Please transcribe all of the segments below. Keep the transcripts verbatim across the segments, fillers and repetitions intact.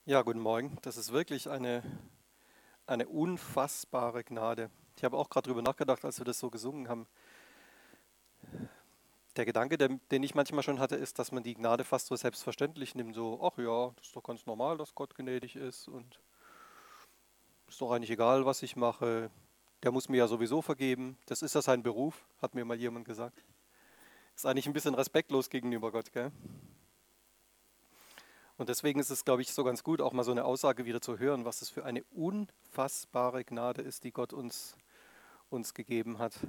Ja, guten Morgen. Das ist wirklich eine, eine unfassbare Gnade. Ich habe auch gerade drüber nachgedacht, als wir das so gesungen haben. Der Gedanke, der, den ich manchmal schon hatte, ist, dass man die Gnade fast so selbstverständlich nimmt. So, ach ja, das ist doch ganz normal, dass Gott gnädig ist und ist doch eigentlich egal, was ich mache. Der muss mir ja sowieso vergeben. Das ist ja sein Beruf, hat mir mal jemand gesagt. Ist eigentlich ein bisschen respektlos gegenüber Gott, gell? Und deswegen ist es, glaube ich, so ganz gut, auch mal so eine Aussage wieder zu hören, was das für eine unfassbare Gnade ist, die Gott uns, uns gegeben hat.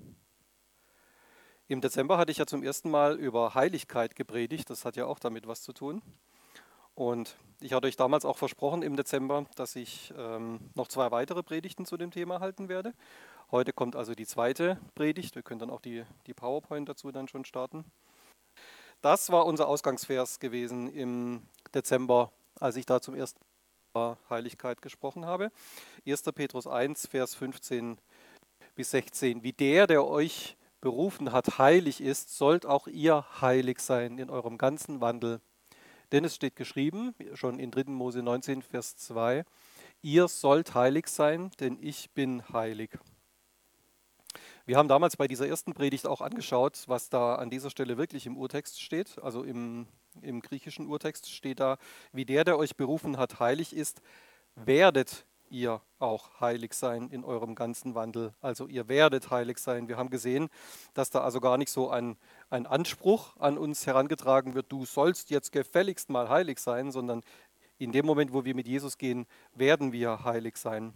Im Dezember hatte ich ja zum ersten Mal über Heiligkeit gepredigt. Das hat ja auch damit was zu tun. Und ich hatte euch damals auch versprochen im Dezember, dass ich ähm, noch zwei weitere Predigten zu dem Thema halten werde. Heute kommt also die zweite Predigt. Wir können dann auch die, die PowerPoint dazu dann schon starten. Das war unser Ausgangsvers gewesen im Dezember, als ich da zum ersten Mal über Heiligkeit gesprochen habe. erster Petrus eins, Vers fünfzehn bis sechzehn. Wie der, der euch berufen hat, heilig ist, sollt auch ihr heilig sein in eurem ganzen Wandel. Denn es steht geschrieben, schon in dritter Mose neunzehn, Vers zwei, ihr sollt heilig sein, denn ich bin heilig. Wir haben damals bei dieser ersten Predigt auch angeschaut, was da an dieser Stelle wirklich im Urtext steht. Also im, im griechischen Urtext steht da, wie der, der euch berufen hat, heilig ist, werdet ihr auch heilig sein in eurem ganzen Wandel. Also ihr werdet heilig sein. Wir haben gesehen, dass da also gar nicht so ein, ein Anspruch an uns herangetragen wird, du sollst jetzt gefälligst mal heilig sein, sondern in dem Moment, wo wir mit Jesus gehen, werden wir heilig sein.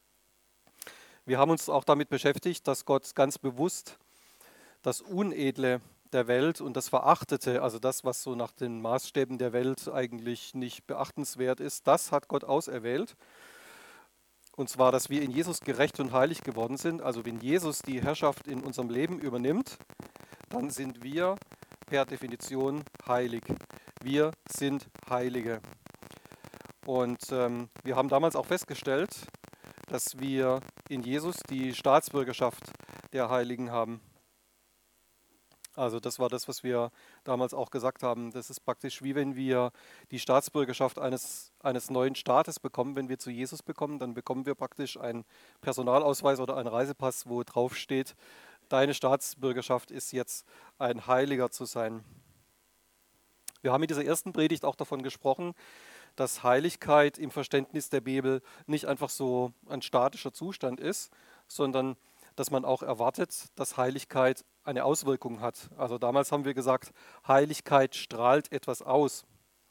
Wir haben uns auch damit beschäftigt, dass Gott ganz bewusst das Unedle der Welt und das Verachtete, also das, was so nach den Maßstäben der Welt eigentlich nicht beachtenswert ist, das hat Gott auserwählt. Und zwar, dass wir in Jesus gerecht und heilig geworden sind. Also wenn Jesus die Herrschaft in unserem Leben übernimmt, dann sind wir per Definition heilig. Wir sind Heilige. Und ähm, wir haben damals auch festgestellt, dass wir in Jesus die Staatsbürgerschaft der Heiligen haben. Also das war das, was wir damals auch gesagt haben. Das ist praktisch wie wenn wir die Staatsbürgerschaft eines, eines neuen Staates bekommen. Wenn wir zu Jesus bekommen, dann bekommen wir praktisch einen Personalausweis oder einen Reisepass, wo drauf steht, deine Staatsbürgerschaft ist jetzt ein Heiliger zu sein. Wir haben in dieser ersten Predigt auch davon gesprochen, dass Heiligkeit im Verständnis der Bibel nicht einfach so ein statischer Zustand ist, sondern dass man auch erwartet, dass Heiligkeit eine Auswirkung hat. Also damals haben wir gesagt, Heiligkeit strahlt etwas aus.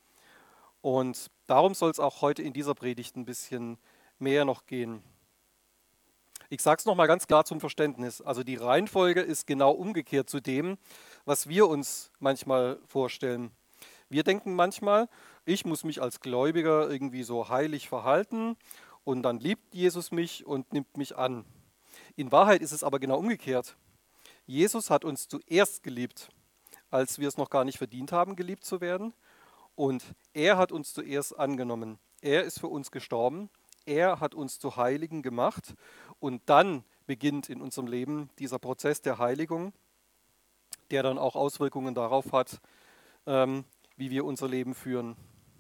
Und darum soll es auch heute in dieser Predigt ein bisschen mehr noch gehen. Ich sage es nochmal ganz klar zum Verständnis. Also die Reihenfolge ist genau umgekehrt zu dem, was wir uns manchmal vorstellen. Wir denken manchmal, ich muss mich als Gläubiger irgendwie so heilig verhalten und dann liebt Jesus mich und nimmt mich an. In Wahrheit ist es aber genau umgekehrt. Jesus hat uns zuerst geliebt, als wir es noch gar nicht verdient haben, geliebt zu werden. Und er hat uns zuerst angenommen. Er ist für uns gestorben. Er hat uns zu Heiligen gemacht. Und dann beginnt in unserem Leben dieser Prozess der Heiligung, der dann auch Auswirkungen darauf hat, ähm, wie wir unser Leben führen.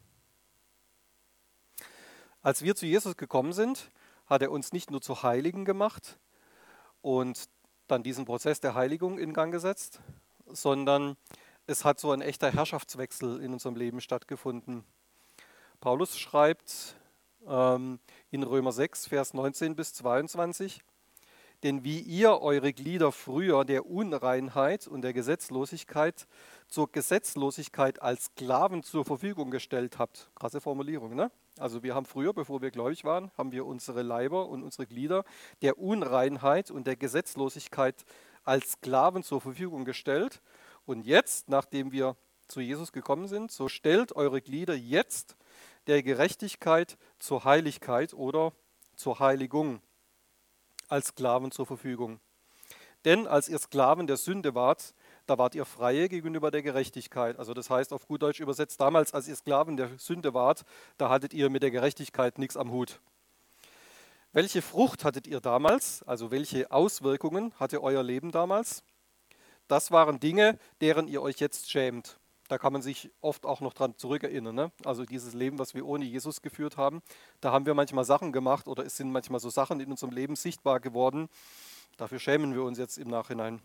Als wir zu Jesus gekommen sind, hat er uns nicht nur zu Heiligen gemacht und dann diesen Prozess der Heiligung in Gang gesetzt, sondern es hat so ein echter Herrschaftswechsel in unserem Leben stattgefunden. Paulus schreibt ähm, in Römer sechs, Vers neunzehn bis zweiundzwanzig, denn wie ihr eure Glieder früher der Unreinheit und der Gesetzlosigkeit zur Gesetzlosigkeit als Sklaven zur Verfügung gestellt habt. Krasse Formulierung, ne? Also wir haben früher, bevor wir gläubig waren, haben wir unsere Leiber und unsere Glieder der Unreinheit und der Gesetzlosigkeit als Sklaven zur Verfügung gestellt. Und jetzt, nachdem wir zu Jesus gekommen sind, so stellt eure Glieder jetzt der Gerechtigkeit zur Heiligkeit oder zur Heiligung als Sklaven zur Verfügung. Denn als ihr Sklaven der Sünde wart, da wart ihr Freie gegenüber der Gerechtigkeit. Also das heißt auf gut Deutsch übersetzt, damals als ihr Sklaven der Sünde wart, da hattet ihr mit der Gerechtigkeit nichts am Hut. Welche Frucht hattet ihr damals? Also welche Auswirkungen hatte euer Leben damals? Das waren Dinge, deren ihr euch jetzt schämt. Da kann man sich oft auch noch dran zurückerinnern. Ne? Also dieses Leben, was wir ohne Jesus geführt haben, da haben wir manchmal Sachen gemacht oder es sind manchmal so Sachen in unserem Leben sichtbar geworden. Dafür schämen wir uns jetzt im Nachhinein.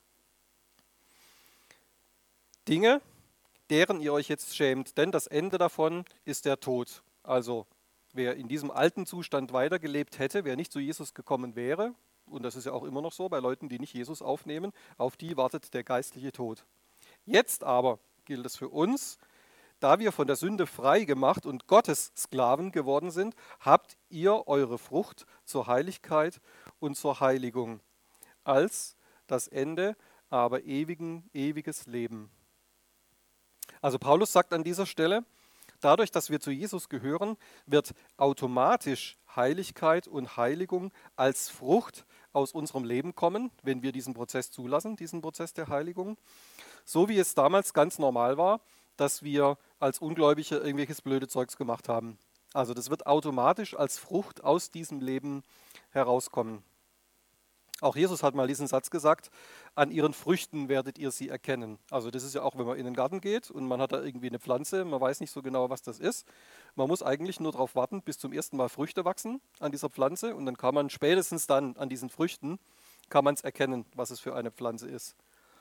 Dinge, deren ihr euch jetzt schämt, denn das Ende davon ist der Tod. Also wer in diesem alten Zustand weitergelebt hätte, wer nicht zu Jesus gekommen wäre, und das ist ja auch immer noch so bei Leuten, die nicht Jesus aufnehmen, auf die wartet der geistliche Tod. Jetzt aber gilt es für uns, da wir von der Sünde frei gemacht und Gottes Sklaven geworden sind, habt ihr eure Frucht zur Heiligkeit und zur Heiligung, als das Ende aber ewigen, ewiges Leben. Also Paulus sagt an dieser Stelle, dadurch, dass wir zu Jesus gehören, wird automatisch Heiligkeit und Heiligung als Frucht aus unserem Leben kommen, wenn wir diesen Prozess zulassen, diesen Prozess der Heiligung. So wie es damals ganz normal war, dass wir als Ungläubige irgendwelches blöde Zeugs gemacht haben. Also das wird automatisch als Frucht aus diesem Leben herauskommen. Auch Jesus hat mal diesen Satz gesagt, an ihren Früchten werdet ihr sie erkennen. Also das ist ja auch, wenn man in den Garten geht und man hat da irgendwie eine Pflanze, man weiß nicht so genau, was das ist. Man muss eigentlich nur darauf warten, bis zum ersten Mal Früchte wachsen an dieser Pflanze und dann kann man spätestens dann an diesen Früchten, kann man es erkennen, was es für eine Pflanze ist.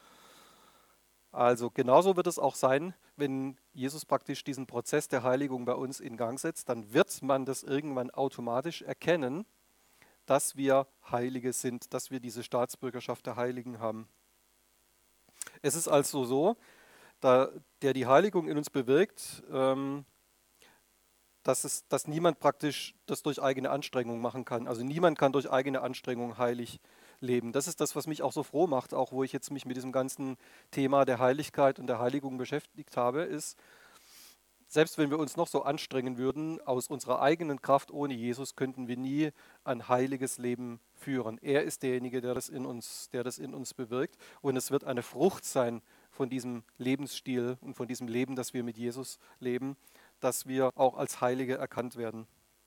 Also genauso wird es auch sein, wenn Jesus praktisch diesen Prozess der Heiligung bei uns in Gang setzt, dann wird man das irgendwann automatisch erkennen, dass wir Heilige sind, dass wir diese Staatsbürgerschaft der Heiligen haben. Es ist also so, da, der die Heiligung in uns bewirkt, ähm, dass, es, dass niemand praktisch das durch eigene Anstrengung machen kann. Also niemand kann durch eigene Anstrengung heilig leben. Das ist das, was mich auch so froh macht, auch wo ich jetzt mich mit diesem ganzen Thema der Heiligkeit und der Heiligung beschäftigt habe, ist, selbst wenn wir uns noch so anstrengen würden, aus unserer eigenen Kraft ohne Jesus könnten wir nie ein heiliges Leben führen. Er ist derjenige, der das in uns, der das in uns bewirkt. Und es wird eine Frucht sein von diesem Lebensstil und von diesem Leben, das wir mit Jesus leben, dass wir auch als Heilige erkannt werden.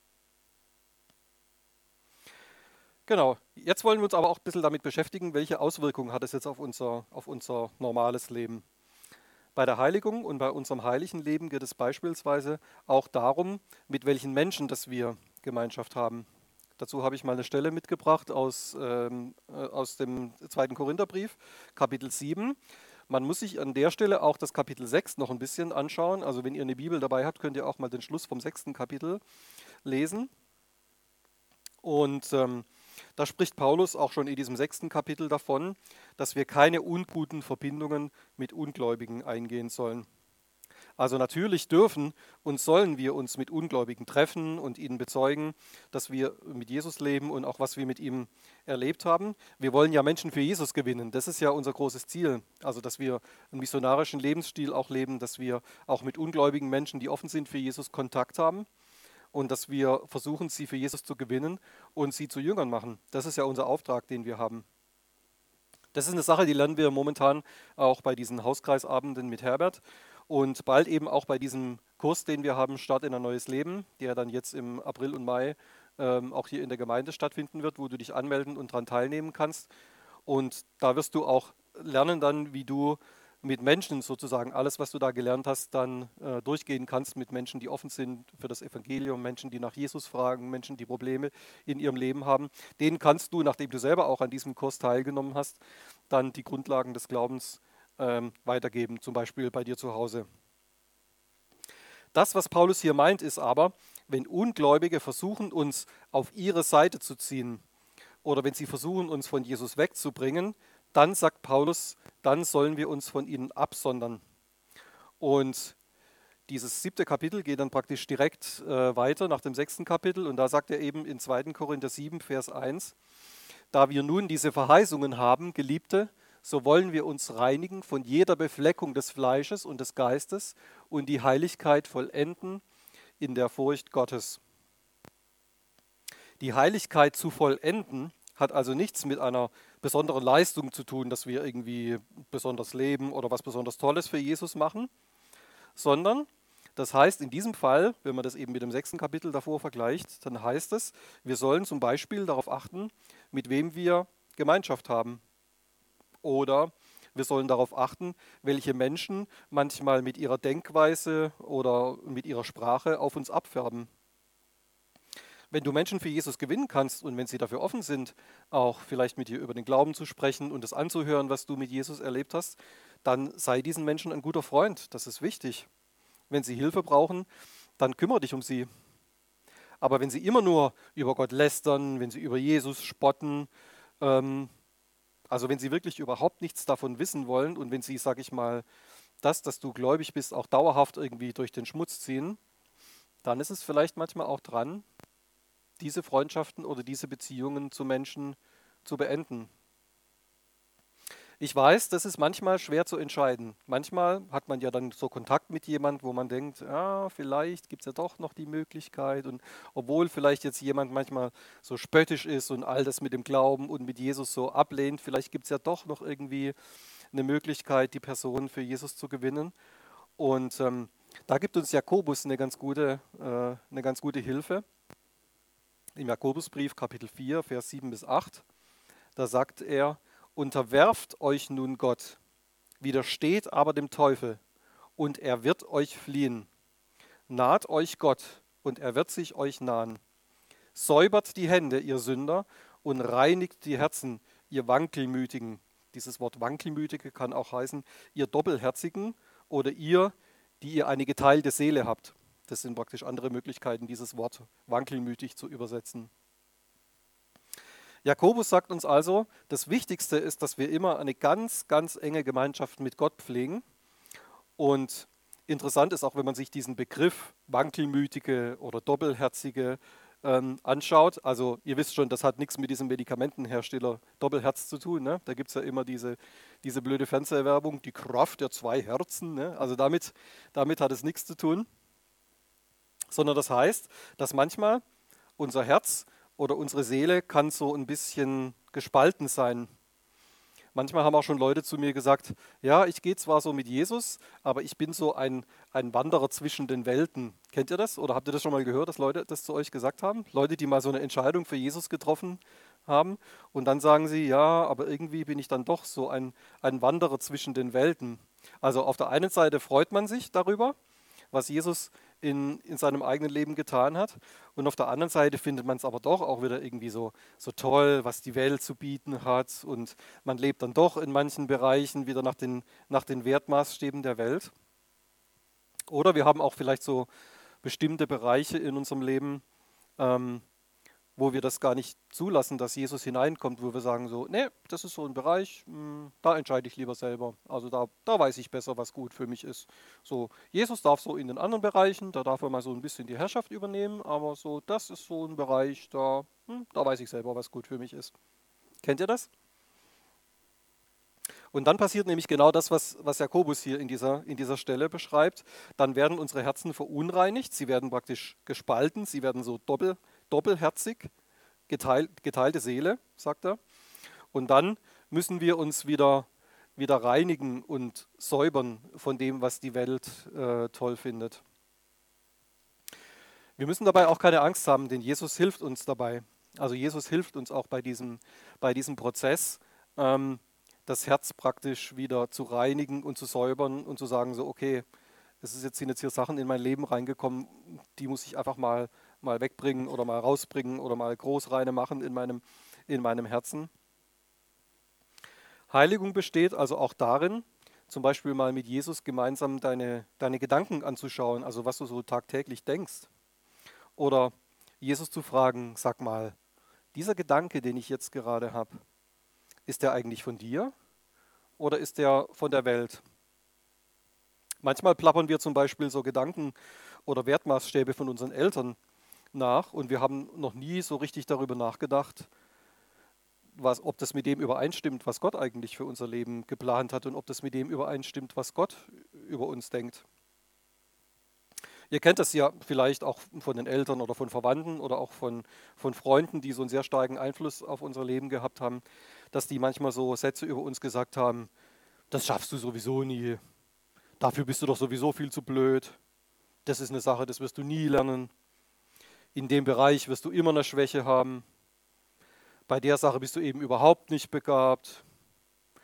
Genau, jetzt wollen wir uns aber auch ein bisschen damit beschäftigen, welche Auswirkungen hat es jetzt auf unser, auf unser normales Leben. Bei der Heiligung und bei unserem heiligen Leben geht es beispielsweise auch darum, mit welchen Menschen dass wir Gemeinschaft haben. Dazu habe ich mal eine Stelle mitgebracht aus, ähm, äh, aus dem zweiten Korintherbrief, Kapitel sieben. Man muss sich an der Stelle auch das Kapitel sechs noch ein bisschen anschauen. Also wenn ihr eine Bibel dabei habt, könnt ihr auch mal den Schluss vom sechsten Kapitel lesen. Und ähm, da spricht Paulus auch schon in diesem sechsten Kapitel davon, dass wir keine unguten Verbindungen mit Ungläubigen eingehen sollen. Also natürlich dürfen und sollen wir uns mit Ungläubigen treffen und ihnen bezeugen, dass wir mit Jesus leben und auch was wir mit ihm erlebt haben. Wir wollen ja Menschen für Jesus gewinnen. Das ist ja unser großes Ziel. Also dass wir einen missionarischen Lebensstil auch leben, dass wir auch mit ungläubigen Menschen, die offen sind für Jesus, Kontakt haben. Und dass wir versuchen, sie für Jesus zu gewinnen und sie zu Jüngern machen. Das ist ja unser Auftrag, den wir haben. Das ist eine Sache, die lernen wir momentan auch bei diesen Hauskreisabenden mit Herbert und bald eben auch bei diesem Kurs, den wir haben, Start in ein neues Leben, der dann jetzt im April und Mai ähm, auch hier in der Gemeinde stattfinden wird, wo du dich anmelden und daran teilnehmen kannst. Und da wirst du auch lernen dann, wie du mit Menschen sozusagen alles, was du da gelernt hast, dann äh, durchgehen kannst mit Menschen, die offen sind für das Evangelium, Menschen, die nach Jesus fragen, Menschen, die Probleme in ihrem Leben haben. Denen kannst du, nachdem du selber auch an diesem Kurs teilgenommen hast, dann die Grundlagen des Glaubens ähm, weitergeben, zum Beispiel bei dir zu Hause. Das, was Paulus hier meint, ist aber, wenn Ungläubige versuchen, uns auf ihre Seite zu ziehen oder wenn sie versuchen, uns von Jesus wegzubringen, dann sagt Paulus, dann sollen wir uns von ihnen absondern. Und dieses siebte Kapitel geht dann praktisch direkt äh, weiter nach dem sechsten Kapitel und da sagt er eben in zweiten Korinther sieben, Vers eins, da wir nun diese Verheißungen haben, Geliebte, so wollen wir uns reinigen von jeder Befleckung des Fleisches und des Geistes und die Heiligkeit vollenden in der Furcht Gottes. Die Heiligkeit zu vollenden hat also nichts mit einer besonderen Leistung zu tun, dass wir irgendwie besonders leben oder was besonders Tolles für Jesus machen, sondern das heißt in diesem Fall, wenn man das eben mit dem sechsten Kapitel davor vergleicht, dann heißt es, wir sollen zum Beispiel darauf achten, mit wem wir Gemeinschaft haben oder wir sollen darauf achten, welche Menschen manchmal mit ihrer Denkweise oder mit ihrer Sprache auf uns abfärben. Wenn du Menschen für Jesus gewinnen kannst und wenn sie dafür offen sind, auch vielleicht mit dir über den Glauben zu sprechen und es anzuhören, was du mit Jesus erlebt hast, dann sei diesen Menschen ein guter Freund. Das ist wichtig. Wenn sie Hilfe brauchen, dann kümmere dich um sie. Aber wenn sie immer nur über Gott lästern, wenn sie über Jesus spotten, ähm, also wenn sie wirklich überhaupt nichts davon wissen wollen und wenn sie, sag ich mal, das, dass du gläubig bist, auch dauerhaft irgendwie durch den Schmutz ziehen, dann ist es vielleicht manchmal auch dran, diese Freundschaften oder diese Beziehungen zu Menschen zu beenden. Ich weiß, das ist manchmal schwer zu entscheiden. Manchmal hat man ja dann so Kontakt mit jemand, wo man denkt, ja, vielleicht gibt es ja doch noch die Möglichkeit. Und obwohl vielleicht jetzt jemand manchmal so spöttisch ist und all das mit dem Glauben und mit Jesus so ablehnt, vielleicht gibt es ja doch noch irgendwie eine Möglichkeit, die Person für Jesus zu gewinnen. Und ähm, da gibt uns Jakobus eine ganz gute, äh, eine ganz gute Hilfe. Im Jakobusbrief Kapitel vier, Vers sieben bis acht, da sagt er, unterwerft euch nun Gott, widersteht aber dem Teufel, und er wird euch fliehen. Naht euch Gott, und er wird sich euch nahen. Säubert die Hände, ihr Sünder, und reinigt die Herzen, ihr Wankelmütigen. Dieses Wort Wankelmütige kann auch heißen, ihr Doppelherzigen oder ihr, die ihr eine geteilte Seele habt. Das sind praktisch andere Möglichkeiten, dieses Wort wankelmütig zu übersetzen. Jakobus sagt uns also, das Wichtigste ist, dass wir immer eine ganz, ganz enge Gemeinschaft mit Gott pflegen. Und interessant ist auch, wenn man sich diesen Begriff Wankelmütige oder Doppelherzige ähm, anschaut. Also ihr wisst schon, das hat nichts mit diesem Medikamentenhersteller Doppelherz zu tun. Ne? Da gibt es ja immer diese, diese blöde Fernsehwerbung, die Kraft der zwei Herzen. Ne? Also damit, damit hat es nichts zu tun. Sondern das heißt, dass manchmal unser Herz oder unsere Seele kann so ein bisschen gespalten sein. Manchmal haben auch schon Leute zu mir gesagt, ja, ich gehe zwar so mit Jesus, aber ich bin so ein, ein Wanderer zwischen den Welten. Kennt ihr das? Oder habt ihr das schon mal gehört, dass Leute das zu euch gesagt haben? Leute, die mal so eine Entscheidung für Jesus getroffen haben und dann sagen sie, ja, aber irgendwie bin ich dann doch so ein, ein Wanderer zwischen den Welten. Also auf der einen Seite freut man sich darüber, was Jesus in, in seinem eigenen Leben getan hat. Und auf der anderen Seite findet man es aber doch auch wieder irgendwie so, so toll, was die Welt zu bieten hat. Und man lebt dann doch in manchen Bereichen wieder nach den, nach den Wertmaßstäben der Welt. Oder wir haben auch vielleicht so bestimmte Bereiche in unserem Leben, ähm, wo wir das gar nicht zulassen, dass Jesus hineinkommt, wo wir sagen so, nee, das ist so ein Bereich, mh, da entscheide ich lieber selber. Also da, da weiß ich besser, was gut für mich ist. So, Jesus darf so in den anderen Bereichen, da darf er mal so ein bisschen die Herrschaft übernehmen, aber so, das ist so ein Bereich, da, hm, da weiß ich selber, was gut für mich ist. Kennt ihr das? Und dann passiert nämlich genau das, was, was Jakobus hier in dieser, in dieser Stelle beschreibt. Dann werden unsere Herzen verunreinigt, sie werden praktisch gespalten, sie werden so doppel, doppelherzig, geteilt, geteilte Seele, sagt er. Und dann müssen wir uns wieder, wieder reinigen und säubern von dem, was die Welt äh, toll findet. Wir müssen dabei auch keine Angst haben, denn Jesus hilft uns dabei. Also Jesus hilft uns auch bei diesem, bei diesem Prozess, ähm, das Herz praktisch wieder zu reinigen und zu säubern und zu sagen, so okay, es ist jetzt, sind jetzt hier Sachen in mein Leben reingekommen, die muss ich einfach mal, mal wegbringen oder mal rausbringen oder mal Großreine machen in meinem, in meinem Herzen. Heiligung besteht also auch darin, zum Beispiel mal mit Jesus gemeinsam deine, deine Gedanken anzuschauen, also was du so tagtäglich denkst. Oder Jesus zu fragen, sag mal, dieser Gedanke, den ich jetzt gerade habe, ist der eigentlich von dir oder ist der von der Welt? Manchmal plappern wir zum Beispiel so Gedanken oder Wertmaßstäbe von unseren Eltern nach und wir haben noch nie so richtig darüber nachgedacht, was, ob das mit dem übereinstimmt, was Gott eigentlich für unser Leben geplant hat und ob das mit dem übereinstimmt, was Gott über uns denkt. Ihr kennt das ja vielleicht auch von den Eltern oder von Verwandten oder auch von, von Freunden, die so einen sehr starken Einfluss auf unser Leben gehabt haben, dass die manchmal so Sätze über uns gesagt haben, das schaffst du sowieso nie, dafür bist du doch sowieso viel zu blöd, das ist eine Sache, das wirst du nie lernen, in dem Bereich wirst du immer eine Schwäche haben, bei der Sache bist du eben überhaupt nicht begabt.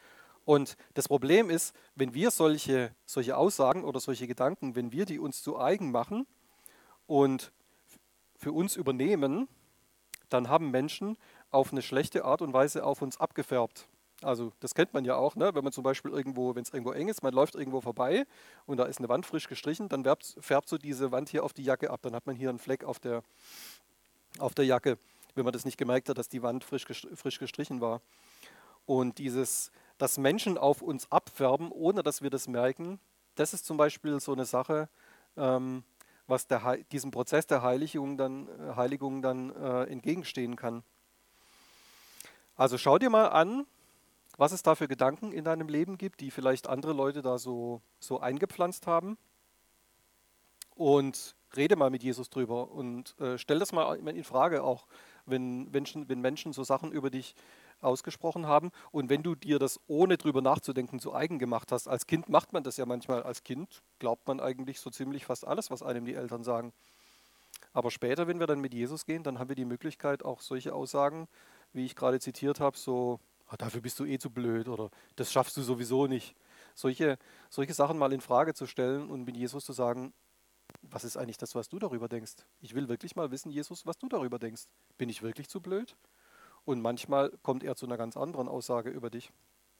Und das Problem ist, wenn wir solche, solche Aussagen oder solche Gedanken, wenn wir die uns zu eigen machen und für uns übernehmen, dann haben Menschen auf eine schlechte Art und Weise auf uns abgefärbt. Also das kennt man ja auch, ne? Wenn man zum Beispiel irgendwo, wenn es irgendwo eng ist, man läuft irgendwo vorbei und da ist eine Wand frisch gestrichen, dann färbt, färbt so diese Wand hier auf die Jacke ab. Dann hat man hier einen Fleck auf der, auf der Jacke, wenn man das nicht gemerkt hat, dass die Wand frisch, gestr- frisch gestrichen war. Und dieses, dass Menschen auf uns abfärben, ohne dass wir das merken, das ist zum Beispiel so eine Sache, ähm, was der, Hei- diesem Prozess der Heiligung dann, äh, Heiligung dann äh, entgegenstehen kann. Also schau dir mal an, was es da für Gedanken in deinem Leben gibt, die vielleicht andere Leute da so, so eingepflanzt haben. Und rede mal mit Jesus drüber und äh, stell das mal in Frage auch, wenn Menschen, wenn Menschen so Sachen über dich ausgesprochen haben und wenn du dir das ohne drüber nachzudenken zu eigen gemacht hast. Als Kind macht man das ja manchmal. Als Kind glaubt man eigentlich so ziemlich fast alles, was einem die Eltern sagen. Aber später, wenn wir dann mit Jesus gehen, dann haben wir die Möglichkeit, auch solche Aussagen, wie ich gerade zitiert habe, so, "Ah, dafür bist du eh zu blöd" oder das schaffst du sowieso nicht. Solche, solche Sachen mal in Frage zu stellen und mit Jesus zu sagen, was ist eigentlich das, was du darüber denkst? Ich will wirklich mal wissen, Jesus, was du darüber denkst. Bin ich wirklich zu blöd? Und manchmal kommt er zu einer ganz anderen Aussage über dich.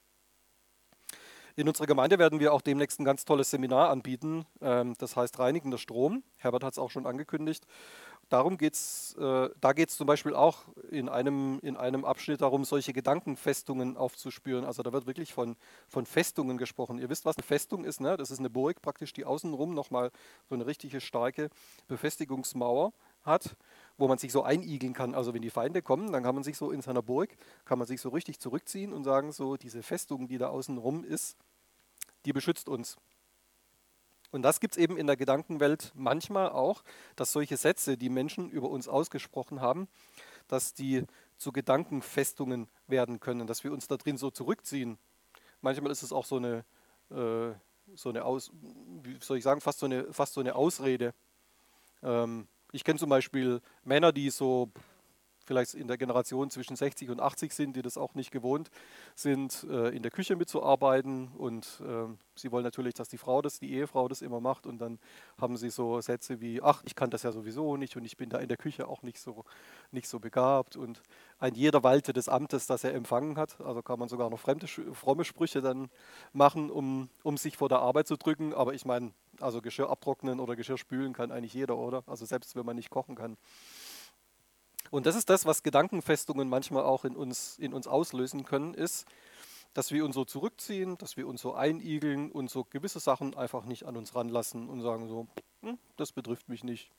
In unserer Gemeinde werden wir auch demnächst ein ganz tolles Seminar anbieten. Ähm, das heißt Reinigender Strom. Herbert hat es auch schon angekündigt. Darum geht's, äh, da geht es zum Beispiel auch in einem, in einem Abschnitt darum, solche Gedankenfestungen aufzuspüren. Also da wird wirklich von, von Festungen gesprochen. Ihr wisst, was eine Festung ist, ne? Das ist eine Burg praktisch, die außenrum nochmal so eine richtige starke Befestigungsmauer hat, wo man sich so einigeln kann. Also wenn die Feinde kommen, dann kann man sich so in seiner Burg, kann man sich so richtig zurückziehen und sagen, so diese Festung, die da außenrum ist, die beschützt uns. Und das gibt es eben in der Gedankenwelt manchmal auch, dass solche Sätze, die Menschen über uns ausgesprochen haben, dass die zu Gedankenfestungen werden können, dass wir uns da drin so zurückziehen. Manchmal ist es auch so eine, äh, so eine Aus, wie soll ich sagen, fast so eine, fast so eine Ausrede. Ähm, ich kenne zum Beispiel Männer, die so vielleicht in der Generation zwischen sechzig und achtzig sind, die das auch nicht gewohnt sind, äh, in der Küche mitzuarbeiten. Und äh, sie wollen natürlich, dass die Frau das, die Ehefrau das immer macht. Und dann haben sie so Sätze wie, ach, ich kann das ja sowieso nicht und ich bin da in der Küche auch nicht so, nicht so begabt. Und ein jeder walte des Amtes, das er empfangen hat. Also kann man sogar noch fremde, fromme Sprüche dann machen, um, um sich vor der Arbeit zu drücken. Aber ich meine, also Geschirr abtrocknen oder Geschirr spülen kann eigentlich jeder, oder? Also selbst wenn man nicht kochen kann. Und das ist das, was Gedankenfestungen manchmal auch in uns, in uns auslösen können, ist, dass wir uns so zurückziehen, dass wir uns so einigeln und so gewisse Sachen einfach nicht an uns ranlassen und sagen so, "Hm, das betrifft mich nicht."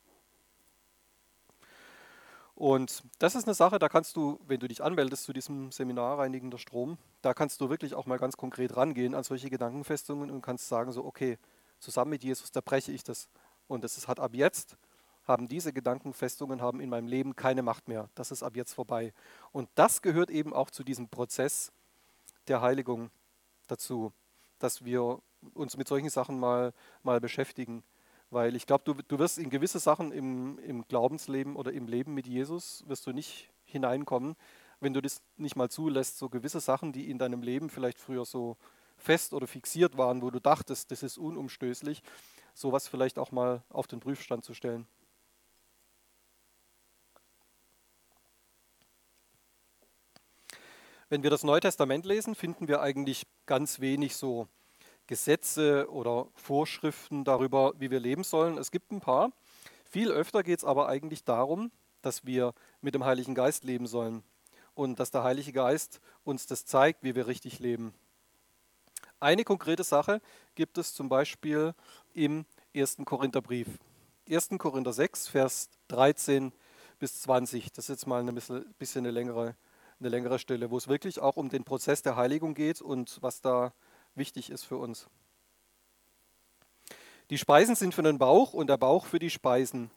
Und das ist eine Sache, da kannst du, wenn du dich anmeldest zu diesem Seminar Reinigender Strom, da kannst du wirklich auch mal ganz konkret rangehen an solche Gedankenfestungen und kannst sagen so, okay, zusammen mit Jesus, da breche ich das. Und das ist, hat ab jetzt haben diese Gedankenfestungen haben in meinem Leben keine Macht mehr. Das ist ab jetzt vorbei. Und das gehört eben auch zu diesem Prozess der Heiligung dazu, dass wir uns mit solchen Sachen mal, mal beschäftigen. Weil ich glaube, du, du wirst in gewisse Sachen im, im Glaubensleben oder im Leben mit Jesus, wirst du nicht hineinkommen, wenn du das nicht mal zulässt, so gewisse Sachen, die in deinem Leben vielleicht früher so fest oder fixiert waren, wo du dachtest, das ist unumstößlich, sowas vielleicht auch mal auf den Prüfstand zu stellen. Wenn wir das Neue Testament lesen, finden wir eigentlich ganz wenig so Gesetze oder Vorschriften darüber, wie wir leben sollen. Es gibt ein paar. Viel öfter geht es aber eigentlich darum, dass wir mit dem Heiligen Geist leben sollen und dass der Heilige Geist uns das zeigt, wie wir richtig leben. Eine konkrete Sache gibt es zum Beispiel im ersten Korintherbrief. ersten Korinther sechs, Vers dreizehn bis zwanzig. Das ist jetzt mal ein bisschen, bisschen eine längere eine längere Stelle, wo es wirklich auch um den Prozess der Heiligung geht und was da wichtig ist für uns. Die Speisen sind für den Bauch und der Bauch für die Speisen.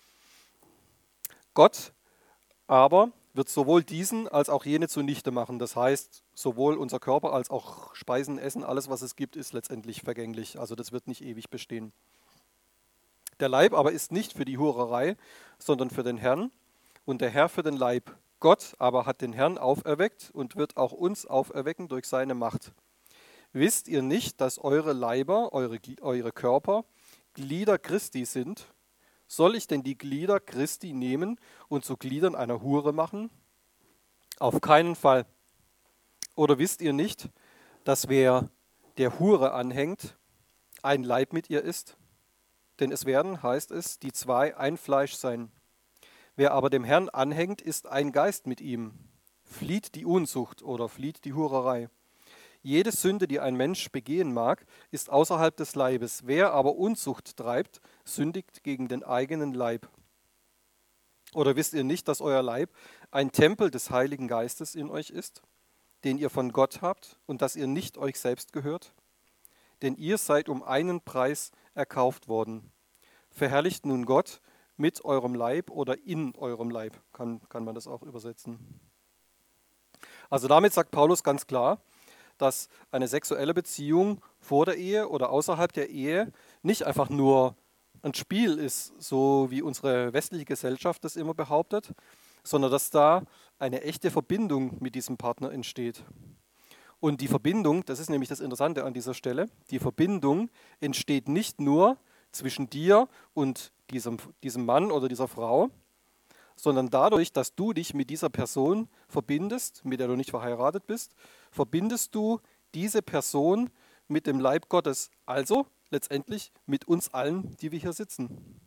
Gott aber wird sowohl diesen als auch jene zunichte machen. Das heißt, sowohl unser Körper als auch Speisen, Essen, alles, was es gibt, ist letztendlich vergänglich. Also das wird nicht ewig bestehen. Der Leib aber ist nicht für die Hurerei, sondern für den Herrn und der Herr für den Leib. Gott aber hat den Herrn auferweckt und wird auch uns auferwecken durch seine Macht. Wisst ihr nicht, dass eure Leiber, eure, eure Körper, Glieder Christi sind? Soll ich denn die Glieder Christi nehmen und zu Gliedern einer Hure machen? Auf keinen Fall. Oder wisst ihr nicht, dass wer der Hure anhängt, ein Leib mit ihr ist? Denn es werden, heißt es, die zwei ein Fleisch sein. Wer aber dem Herrn anhängt, ist ein Geist mit ihm. Flieht die Unzucht oder flieht die Hurerei. Jede Sünde, die ein Mensch begehen mag, ist außerhalb des Leibes. Wer aber Unzucht treibt, sündigt gegen den eigenen Leib. Oder wisst ihr nicht, dass euer Leib ein Tempel des Heiligen Geistes in euch ist, den ihr von Gott habt und dass ihr nicht euch selbst gehört? Denn ihr seid um einen Preis erkauft worden. Verherrlicht nun Gott mit eurem Leib oder in eurem Leib, kann, kann man das auch übersetzen. Also damit sagt Paulus ganz klar, dass eine sexuelle Beziehung vor der Ehe oder außerhalb der Ehe nicht einfach nur ein Spiel ist, so wie unsere westliche Gesellschaft das immer behauptet, sondern dass da eine echte Verbindung mit diesem Partner entsteht. Und die Verbindung, das ist nämlich das Interessante an dieser Stelle, die Verbindung entsteht nicht nur zwischen dir und diesem, diesem Mann oder dieser Frau, sondern dadurch, dass du dich mit dieser Person verbindest, mit der du nicht verheiratet bist, verbindest du diese Person mit dem Leib Gottes, also letztendlich mit uns allen, die wir hier sitzen.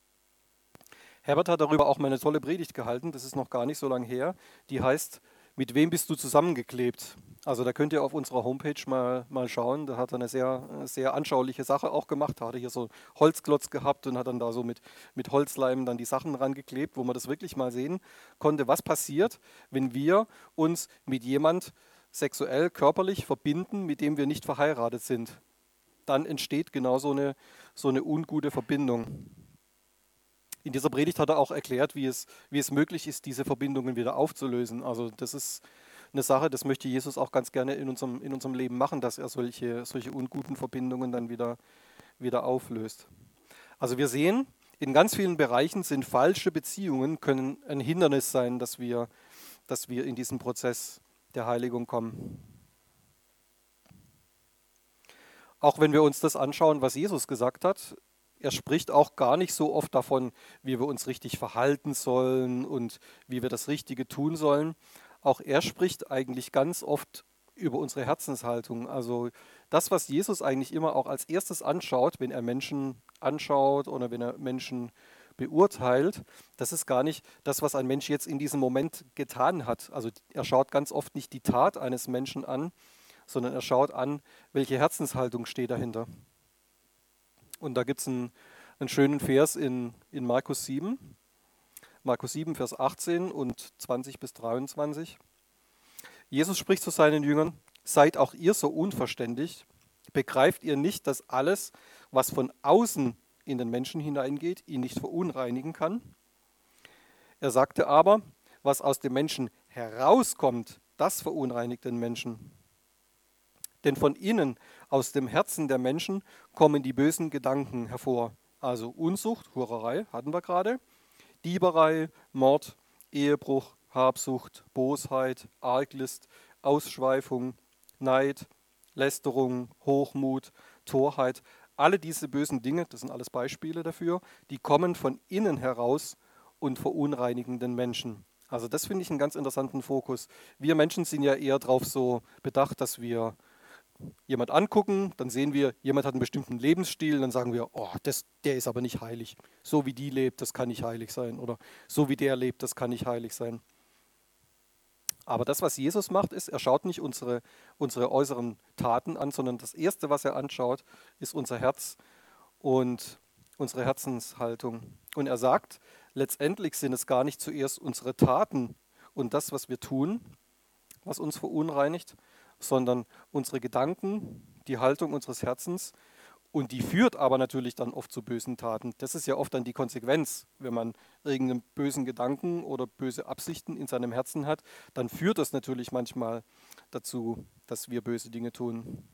Herbert hat darüber auch mal eine tolle Predigt gehalten, das ist noch gar nicht so lange her, die heißt, mit wem bist du zusammengeklebt? Also da könnt ihr auf unserer Homepage mal, mal schauen, da hat er eine sehr, sehr anschauliche Sache auch gemacht, da hat er hier so Holzklotz gehabt und hat dann da so mit, mit Holzleim dann die Sachen rangeklebt, wo man das wirklich mal sehen konnte, was passiert, wenn wir uns mit jemand sexuell, körperlich verbinden, mit dem wir nicht verheiratet sind. Dann entsteht genau so eine, so eine ungute Verbindung. In dieser Predigt hat er auch erklärt, wie es, wie es möglich ist, diese Verbindungen wieder aufzulösen. Also das ist eine Sache, das möchte Jesus auch ganz gerne in unserem, in unserem Leben machen, dass er solche, solche unguten Verbindungen dann wieder, wieder auflöst. Also wir sehen, in ganz vielen Bereichen sind falsche Beziehungen, können ein Hindernis sein, dass wir, dass wir in diesen Prozess der Heiligung kommen. Auch wenn wir uns das anschauen, was Jesus gesagt hat, er spricht auch gar nicht so oft davon, wie wir uns richtig verhalten sollen und wie wir das Richtige tun sollen. Auch er spricht eigentlich ganz oft über unsere Herzenshaltung. Also das, was Jesus eigentlich immer auch als erstes anschaut, wenn er Menschen anschaut oder wenn er Menschen beurteilt, das ist gar nicht das, was ein Mensch jetzt in diesem Moment getan hat. Also er schaut ganz oft nicht die Tat eines Menschen an, sondern er schaut an, welche Herzenshaltung steht dahinter. Und da gibt es einen, einen schönen Vers in, in Markus sieben, Markus sieben, Vers achtzehn und zwanzig bis dreiundzwanzig. Jesus spricht zu seinen Jüngern, seid auch ihr so unverständig, begreift ihr nicht, dass alles, was von außen in den Menschen hineingeht, ihn nicht verunreinigen kann? Er sagte aber, was aus dem Menschen herauskommt, das verunreinigt den Menschen. Denn von innen, aus dem Herzen der Menschen, kommen die bösen Gedanken hervor. Also Unzucht, Hurerei, hatten wir gerade, Dieberei, Mord, Ehebruch, Habsucht, Bosheit, Arglist, Ausschweifung, Neid, Lästerung, Hochmut, Torheit. Alle diese bösen Dinge, das sind alles Beispiele dafür, die kommen von innen heraus und verunreinigen den Menschen. Also das finde ich einen ganz interessanten Fokus. Wir Menschen sind ja eher darauf so bedacht, dass wir jemand angucken, dann sehen wir, jemand hat einen bestimmten Lebensstil, dann sagen wir, oh, das, der ist aber nicht heilig. So wie die lebt, das kann nicht heilig sein. Oder so wie der lebt, das kann nicht heilig sein. Aber das, was Jesus macht, ist, er schaut nicht unsere, unsere äußeren Taten an, sondern das Erste, was er anschaut, ist unser Herz und unsere Herzenshaltung. Und er sagt, letztendlich sind es gar nicht zuerst unsere Taten und das, was wir tun, was uns verunreinigt, sondern unsere Gedanken, die Haltung unseres Herzens, und die führt aber natürlich dann oft zu bösen Taten. Das ist ja oft dann die Konsequenz, wenn man irgendeinen bösen Gedanken oder böse Absichten in seinem Herzen hat, dann führt das natürlich manchmal dazu, dass wir böse Dinge tun.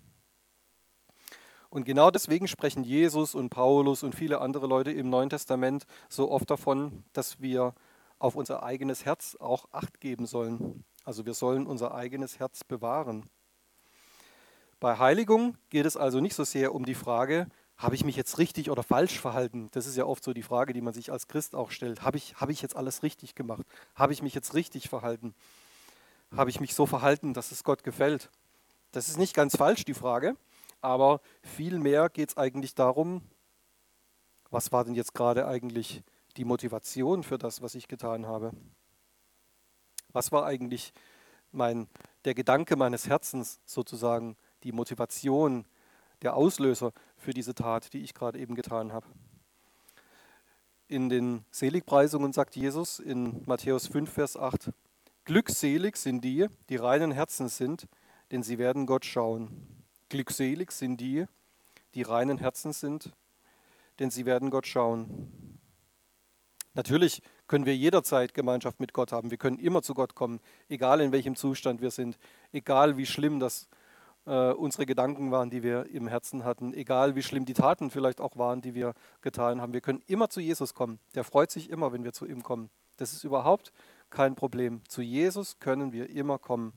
Und genau deswegen sprechen Jesus und Paulus und viele andere Leute im Neuen Testament so oft davon, dass wir auf unser eigenes Herz auch Acht geben sollen. Also wir sollen unser eigenes Herz bewahren. Bei Heiligung geht es also nicht so sehr um die Frage, habe ich mich jetzt richtig oder falsch verhalten? Das ist ja oft so die Frage, die man sich als Christ auch stellt. Habe ich, habe ich jetzt alles richtig gemacht? Habe ich mich jetzt richtig verhalten? Habe ich mich so verhalten, dass es Gott gefällt? Das ist nicht ganz falsch, die Frage, aber vielmehr geht es eigentlich darum, was war denn jetzt gerade eigentlich die Motivation für das, was ich getan habe? Was war eigentlich mein, der Gedanke meines Herzens sozusagen, die Motivation, der Auslöser für diese Tat, die ich gerade eben getan habe? In den Seligpreisungen sagt Jesus in Matthäus fünf, Vers acht, glückselig sind die, die reinen Herzens sind, denn sie werden Gott schauen. Glückselig sind die, die reinen Herzens sind, denn sie werden Gott schauen. Natürlich können wir jederzeit Gemeinschaft mit Gott haben. Wir können immer zu Gott kommen, egal in welchem Zustand wir sind, egal wie schlimm das äh, unsere Gedanken waren, die wir im Herzen hatten, egal wie schlimm die Taten vielleicht auch waren, die wir getan haben. Wir können immer zu Jesus kommen. Der freut sich immer, wenn wir zu ihm kommen. Das ist überhaupt kein Problem. Zu Jesus können wir immer kommen.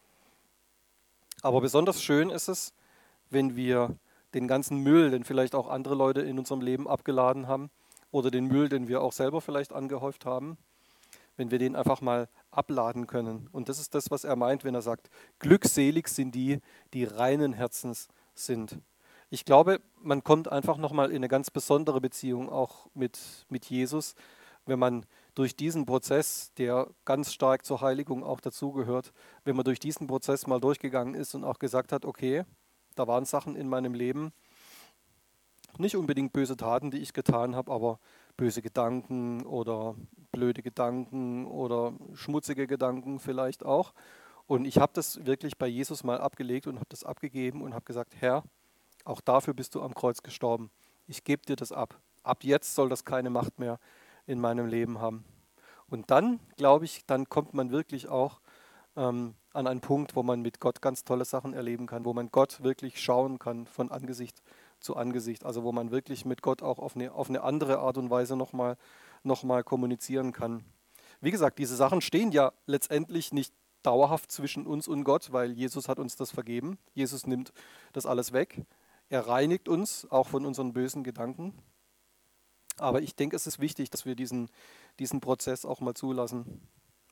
Aber besonders schön ist es, wenn wir den ganzen Müll, den vielleicht auch andere Leute in unserem Leben abgeladen haben, oder den Müll, den wir auch selber vielleicht angehäuft haben, wenn wir den einfach mal abladen können. Und das ist das, was er meint, wenn er sagt, glückselig sind die, die reinen Herzens sind. Ich glaube, man kommt einfach nochmal in eine ganz besondere Beziehung auch mit, mit Jesus, wenn man durch diesen Prozess, der ganz stark zur Heiligung auch dazugehört, wenn man durch diesen Prozess mal durchgegangen ist und auch gesagt hat, okay, da waren Sachen in meinem Leben, nicht unbedingt böse Taten, die ich getan habe, aber böse Gedanken oder blöde Gedanken oder schmutzige Gedanken vielleicht auch. Und ich habe das wirklich bei Jesus mal abgelegt und habe das abgegeben und habe gesagt, Herr, auch dafür bist du am Kreuz gestorben. Ich gebe dir das ab. Ab jetzt soll das keine Macht mehr in meinem Leben haben. Und dann, glaube ich, dann kommt man wirklich auch ähm, an einen Punkt, wo man mit Gott ganz tolle Sachen erleben kann, wo man Gott wirklich schauen kann von Angesicht zu Angesicht, also wo man wirklich mit Gott auch auf eine, auf eine andere Art und Weise nochmal noch mal kommunizieren kann. Wie gesagt, diese Sachen stehen ja letztendlich nicht dauerhaft zwischen uns und Gott, weil Jesus hat uns das vergeben. Jesus nimmt das alles weg. Er reinigt uns auch von unseren bösen Gedanken. Aber ich denke, es ist wichtig, dass wir diesen, diesen Prozess auch mal zulassen.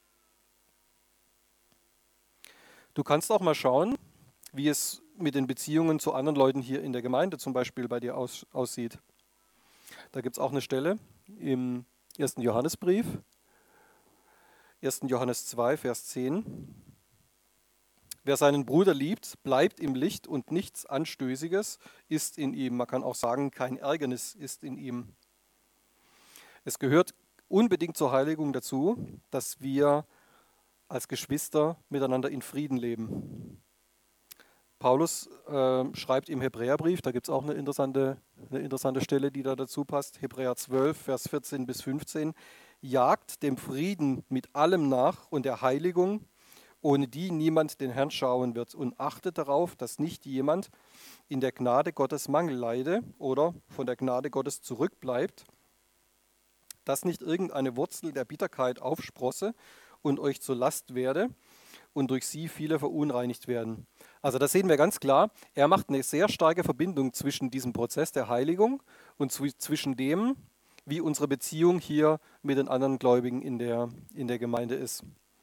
Du kannst auch mal schauen, wie es mit den Beziehungen zu anderen Leuten hier in der Gemeinde zum Beispiel bei dir aus, aussieht. Da gibt es auch eine Stelle im ersten Johannesbrief, ersten Johannes zwei, Vers zehn. Wer seinen Bruder liebt, bleibt im Licht und nichts Anstößiges ist in ihm. Man kann auch sagen, kein Ärgernis ist in ihm. Es gehört unbedingt zur Heiligung dazu, dass wir als Geschwister miteinander in Frieden leben. Paulus äh, schreibt im Hebräerbrief, da gibt es auch eine interessante, eine interessante Stelle, die da dazu passt, Hebräer zwölf, Vers vierzehn bis fünfzehn, jagt dem Frieden mit allem nach und der Heiligung, ohne die niemand den Herrn schauen wird, und achtet darauf, dass nicht jemand in der Gnade Gottes Mangel leide oder von der Gnade Gottes zurückbleibt, dass nicht irgendeine Wurzel der Bitterkeit aufsprosse und euch zur Last werde und durch sie viele verunreinigt werden. Also das sehen wir ganz klar. Er macht eine sehr starke Verbindung zwischen diesem Prozess der Heiligung und zwischen dem, wie unsere Beziehung hier mit den anderen Gläubigen in der, in der Gemeinde ist.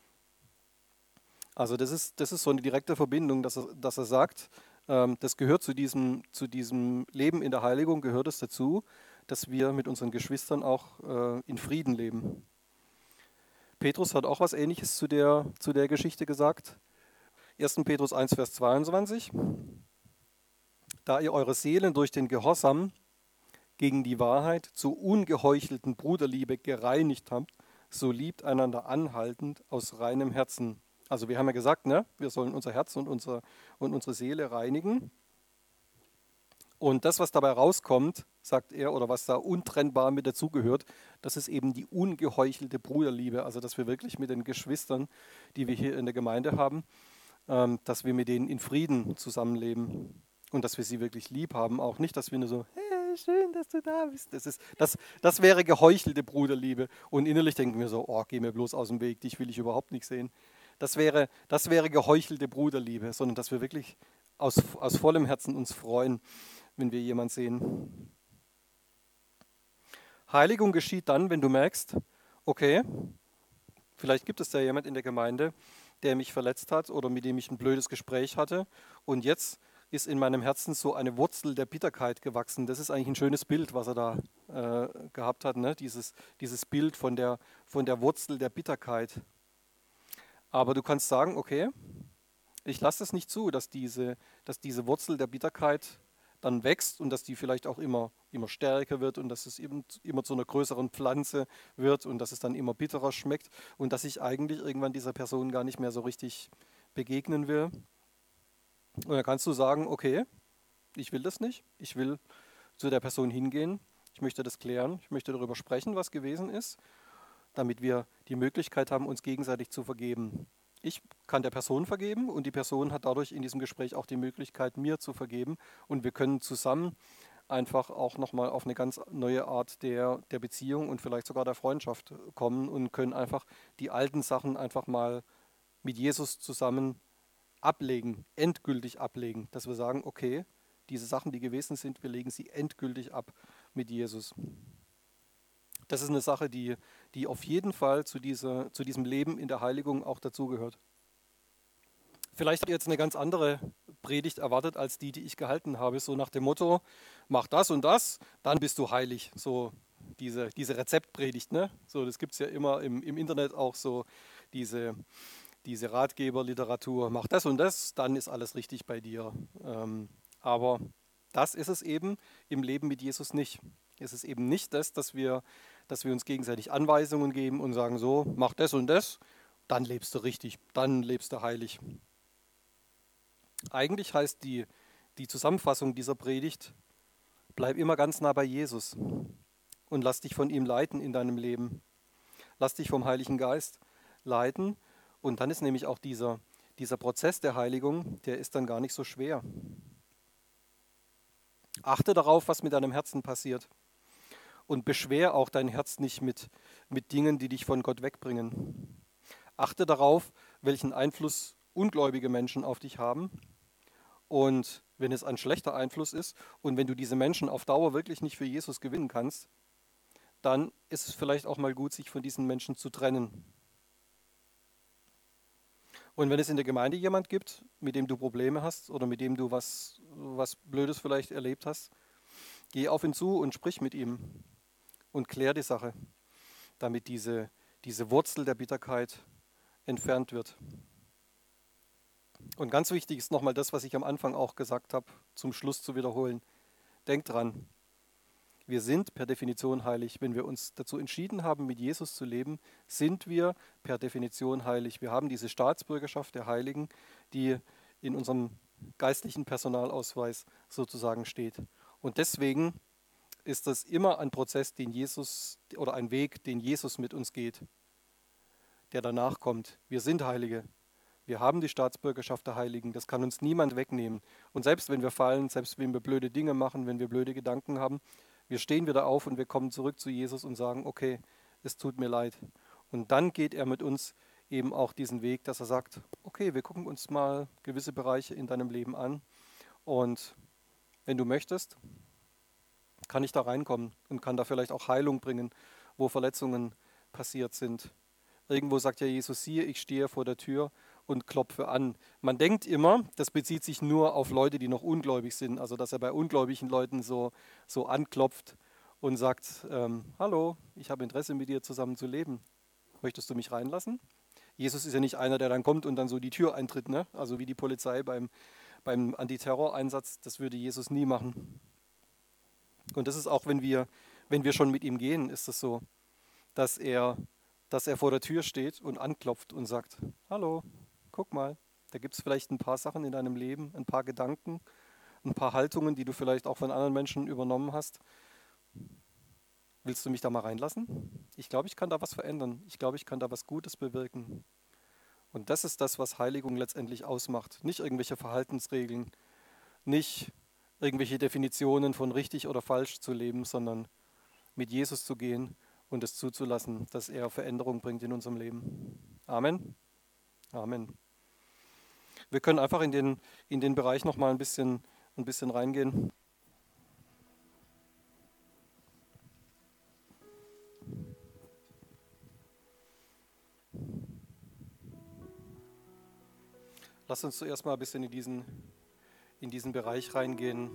Also das ist, das ist so eine direkte Verbindung, dass er, dass er sagt, ähm, das gehört zu diesem, zu diesem Leben in der Heiligung, gehört es dazu, dass wir mit unseren Geschwistern auch äh, in Frieden leben. Petrus hat auch was Ähnliches zu der, zu der Geschichte gesagt. ersten Petrus eins, Vers zweiundzwanzig. Da ihr eure Seelen durch den Gehorsam gegen die Wahrheit zur ungeheuchelten Bruderliebe gereinigt habt, so liebt einander anhaltend aus reinem Herzen. Also wir haben ja gesagt, ne, wir sollen unser Herz und unsere, und unsere Seele reinigen. Und das, was dabei rauskommt, sagt er, oder was da untrennbar mit dazugehört, das ist eben die ungeheuchelte Bruderliebe. Also dass wir wirklich mit den Geschwistern, die wir hier in der Gemeinde haben, ähm, dass wir mit denen in Frieden zusammenleben und dass wir sie wirklich lieb haben. Auch nicht, dass wir nur so, hey, schön, dass du da bist. Das, ist, das, das wäre geheuchelte Bruderliebe. Und innerlich denken wir so, oh, geh mir bloß aus dem Weg, dich will ich überhaupt nicht sehen. Das wäre, das wäre geheuchelte Bruderliebe, sondern dass wir wirklich aus, aus vollem Herzen uns freuen, wenn wir jemanden sehen. Heiligung geschieht dann, wenn du merkst, okay, vielleicht gibt es da jemand in der Gemeinde, der mich verletzt hat oder mit dem ich ein blödes Gespräch hatte und jetzt ist in meinem Herzen so eine Wurzel der Bitterkeit gewachsen. Das ist eigentlich ein schönes Bild, was er da äh, gehabt hat, ne? Dieses, dieses Bild von der, von der Wurzel der Bitterkeit. Aber du kannst sagen, okay, ich lasse es nicht zu, dass diese, dass diese Wurzel der Bitterkeit dann wächst und dass die vielleicht auch immer, immer stärker wird und dass es eben immer zu einer größeren Pflanze wird und dass es dann immer bitterer schmeckt und dass ich eigentlich irgendwann dieser Person gar nicht mehr so richtig begegnen will. Und dann kannst du sagen, okay, ich will das nicht, ich will zu der Person hingehen, ich möchte das klären, ich möchte darüber sprechen, was gewesen ist, damit wir die Möglichkeit haben, uns gegenseitig zu vergeben. Ich kann der Person vergeben und die Person hat dadurch in diesem Gespräch auch die Möglichkeit, mir zu vergeben. Und wir können zusammen einfach auch nochmal auf eine ganz neue Art der, der Beziehung und vielleicht sogar der Freundschaft kommen und können einfach die alten Sachen einfach mal mit Jesus zusammen ablegen, endgültig ablegen. Dass wir sagen, okay, diese Sachen, die gewesen sind, wir legen sie endgültig ab mit Jesus. Das ist eine Sache, die, die auf jeden Fall zu, dieser, zu diesem Leben in der Heiligung auch dazugehört. Vielleicht habt ihr jetzt eine ganz andere Predigt erwartet als die, die ich gehalten habe, so nach dem Motto, mach das und das, dann bist du heilig. So diese, diese Rezeptpredigt, ne? So, das gibt es ja immer im, im Internet auch so, diese, diese Ratgeberliteratur, mach das und das, dann ist alles richtig bei dir. Ähm, aber das ist es eben im Leben mit Jesus nicht. Es ist eben nicht das, dass wir, dass wir uns gegenseitig Anweisungen geben und sagen, so, mach das und das, dann lebst du richtig, dann lebst du heilig. Eigentlich heißt die, die Zusammenfassung dieser Predigt, bleib immer ganz nah bei Jesus und lass dich von ihm leiten in deinem Leben. Lass dich vom Heiligen Geist leiten und dann ist nämlich auch dieser, dieser Prozess der Heiligung, der ist dann gar nicht so schwer. Achte darauf, was mit deinem Herzen passiert und beschwer auch dein Herz nicht mit, mit Dingen, die dich von Gott wegbringen. Achte darauf, welchen Einfluss ungläubige Menschen auf dich haben. Und wenn es ein schlechter Einfluss ist und wenn du diese Menschen auf Dauer wirklich nicht für Jesus gewinnen kannst, dann ist es vielleicht auch mal gut, sich von diesen Menschen zu trennen. Und wenn es in der Gemeinde jemand gibt, mit dem du Probleme hast oder mit dem du was, was Blödes vielleicht erlebt hast, geh auf ihn zu und sprich mit ihm und klär die Sache, damit diese, diese Wurzel der Bitterkeit entfernt wird. Und ganz wichtig ist nochmal das, was ich am Anfang auch gesagt habe, zum Schluss zu wiederholen. Denkt dran, wir sind per Definition heilig. Wenn wir uns dazu entschieden haben, mit Jesus zu leben, sind wir per Definition heilig. Wir haben diese Staatsbürgerschaft der Heiligen, die in unserem geistlichen Personalausweis sozusagen steht. Und deswegen ist das immer ein Prozess, den Jesus oder ein Weg, den Jesus mit uns geht, der danach kommt. Wir sind Heilige. Wir haben die Staatsbürgerschaft der Heiligen, das kann uns niemand wegnehmen. Und selbst wenn wir fallen, selbst wenn wir blöde Dinge machen, wenn wir blöde Gedanken haben, wir stehen wieder auf und wir kommen zurück zu Jesus und sagen, okay, es tut mir leid. Und dann geht er mit uns eben auch diesen Weg, dass er sagt, okay, wir gucken uns mal gewisse Bereiche in deinem Leben an und wenn du möchtest, kann ich da reinkommen und kann da vielleicht auch Heilung bringen, wo Verletzungen passiert sind. Irgendwo sagt ja Jesus, siehe, ich stehe vor der Tür und klopfe an. Man denkt immer, das bezieht sich nur auf Leute, die noch ungläubig sind, also dass er bei ungläubigen Leuten so, so anklopft und sagt, ähm, hallo, ich habe Interesse mit dir zusammen zu leben. Möchtest du mich reinlassen? Jesus ist ja nicht einer, der dann kommt und dann so die Tür eintritt, ne? Also wie die Polizei beim, beim Antiterroreinsatz, das würde Jesus nie machen. Und das ist auch, wenn wir, wenn wir schon mit ihm gehen, ist es so, dass er, dass er vor der Tür steht und anklopft und sagt, hallo, guck mal, da gibt es vielleicht ein paar Sachen in deinem Leben, ein paar Gedanken, ein paar Haltungen, die du vielleicht auch von anderen Menschen übernommen hast. Willst du mich da mal reinlassen? Ich glaube, ich kann da was verändern. Ich glaube, ich kann da was Gutes bewirken. Und das ist das, was Heiligung letztendlich ausmacht. Nicht irgendwelche Verhaltensregeln, nicht irgendwelche Definitionen von richtig oder falsch zu leben, sondern mit Jesus zu gehen und es zuzulassen, dass er Veränderung bringt in unserem Leben. Amen. Amen. Wir können einfach in den, in den Bereich nochmal ein bisschen, ein bisschen reingehen. Lass uns zuerst mal ein bisschen in diesen, in diesen Bereich reingehen,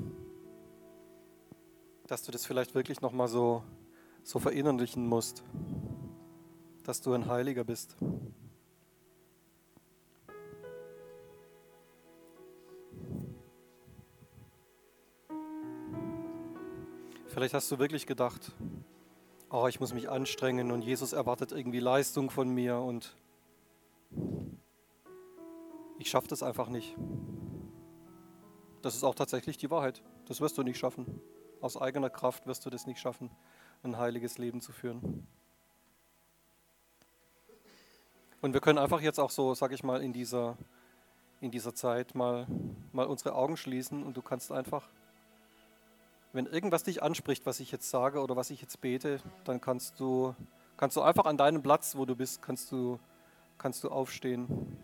dass du das vielleicht wirklich nochmal so, so verinnerlichen musst, dass du ein Heiliger bist. Vielleicht hast du wirklich gedacht, oh, ich muss mich anstrengen und Jesus erwartet irgendwie Leistung von mir und ich schaffe das einfach nicht. Das ist auch tatsächlich die Wahrheit. Das wirst du nicht schaffen. Aus eigener Kraft wirst du das nicht schaffen, ein heiliges Leben zu führen. Und wir können einfach jetzt auch so, sag ich mal, in dieser, in dieser Zeit mal, mal unsere Augen schließen und du kannst einfach, wenn irgendwas dich anspricht, was ich jetzt sage oder was ich jetzt bete, dann kannst du, kannst du einfach an deinem Platz, wo du bist, kannst du, kannst du aufstehen.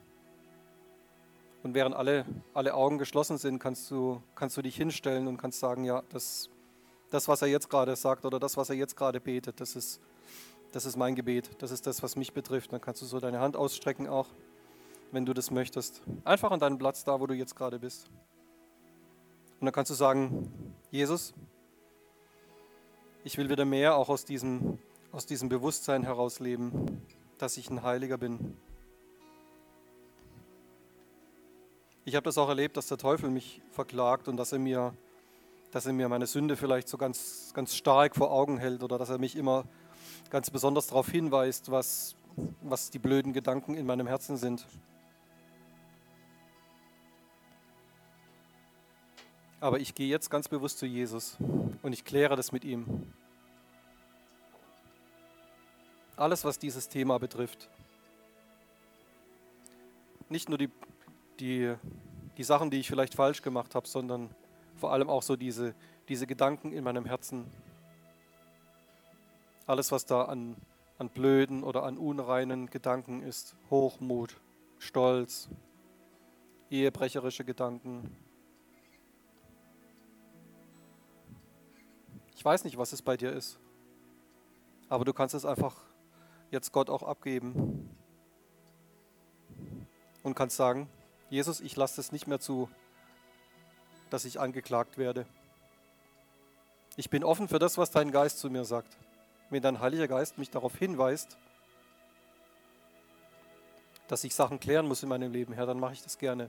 Und während alle, alle Augen geschlossen sind, kannst du, kannst du dich hinstellen und kannst sagen, ja, das, das, was er jetzt gerade sagt oder das, was er jetzt gerade betet, das ist, das ist mein Gebet, das ist das, was mich betrifft. Dann kannst du so deine Hand ausstrecken auch, wenn du das möchtest. Einfach an deinem Platz da, wo du jetzt gerade bist. Und dann kannst du sagen, Jesus, ich will wieder mehr auch aus diesem, aus diesem Bewusstsein heraus leben, dass ich ein Heiliger bin. Ich habe das auch erlebt, dass der Teufel mich verklagt und dass er mir, dass er mir meine Sünde vielleicht so ganz, ganz stark vor Augen hält oder dass er mich immer ganz besonders darauf hinweist, was, was die blöden Gedanken in meinem Herzen sind. Aber ich gehe jetzt ganz bewusst zu Jesus und ich kläre das mit ihm. Alles, was dieses Thema betrifft. Nicht nur die Die, die Sachen, die ich vielleicht falsch gemacht habe, sondern vor allem auch so diese, diese Gedanken in meinem Herzen. Alles, was da an, an blöden oder an unreinen Gedanken ist. Hochmut, Stolz, ehebrecherische Gedanken. Ich weiß nicht, was es bei dir ist, aber du kannst es einfach jetzt Gott auch abgeben und kannst sagen, Jesus, ich lasse es nicht mehr zu, dass ich angeklagt werde. Ich bin offen für das, was dein Geist zu mir sagt. Wenn dein Heiliger Geist mich darauf hinweist, dass ich Sachen klären muss in meinem Leben, Herr, dann mache ich das gerne.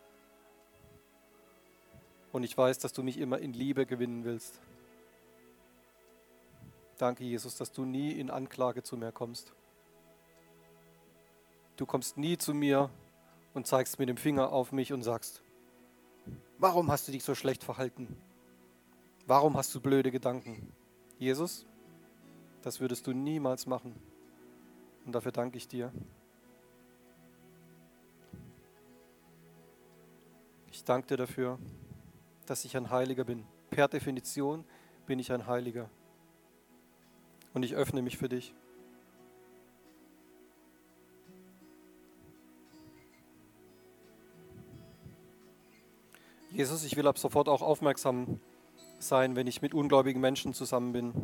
Und ich weiß, dass du mich immer in Liebe gewinnen willst. Danke, Jesus, dass du nie in Anklage zu mir kommst. Du kommst nie zu mir und zeigst mit dem Finger auf mich und sagst, warum hast du dich so schlecht verhalten? Warum hast du blöde Gedanken? Jesus, das würdest du niemals machen. Und dafür danke ich dir. Ich danke dir dafür, dass ich ein Heiliger bin. Per Definition bin ich ein Heiliger. Und ich öffne mich für dich. Jesus, ich will ab sofort auch aufmerksam sein, wenn ich mit ungläubigen Menschen zusammen bin.